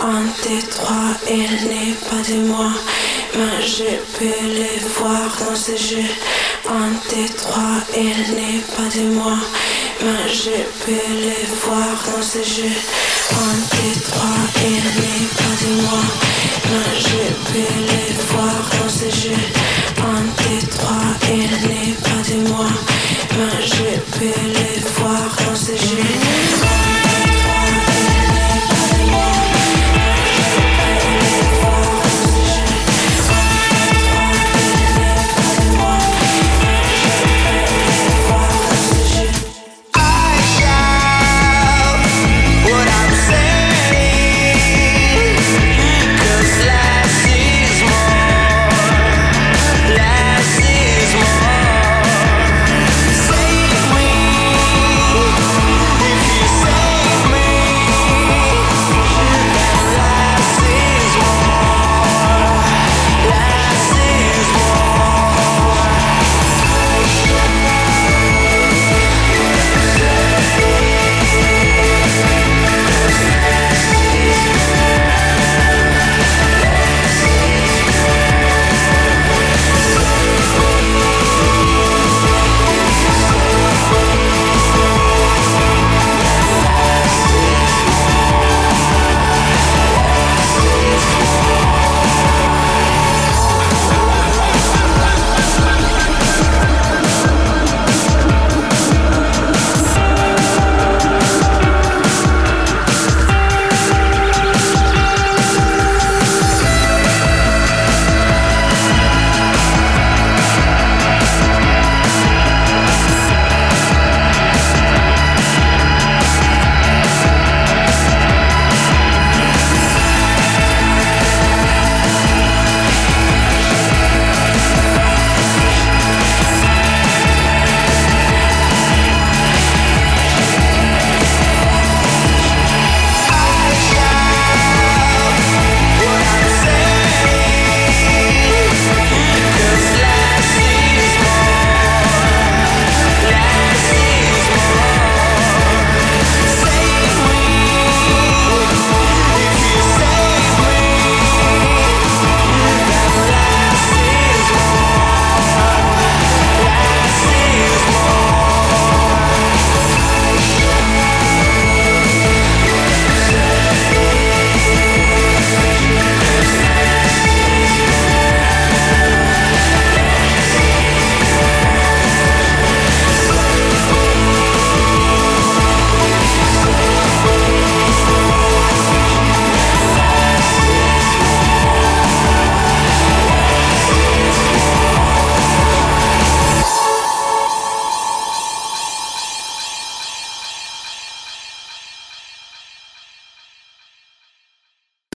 Un des trois, il n'est pas de moi, mais je peux les voir dans ce jeu. Un des trois, il n'est pas de moi, mais je peux les voir dans ce jeu. Un des trois, il n'est pas de moi, mais je peux les voir dans ce jeu. Un des trois, il n'est pas de moi, mais je peux les voir dans ce jeu.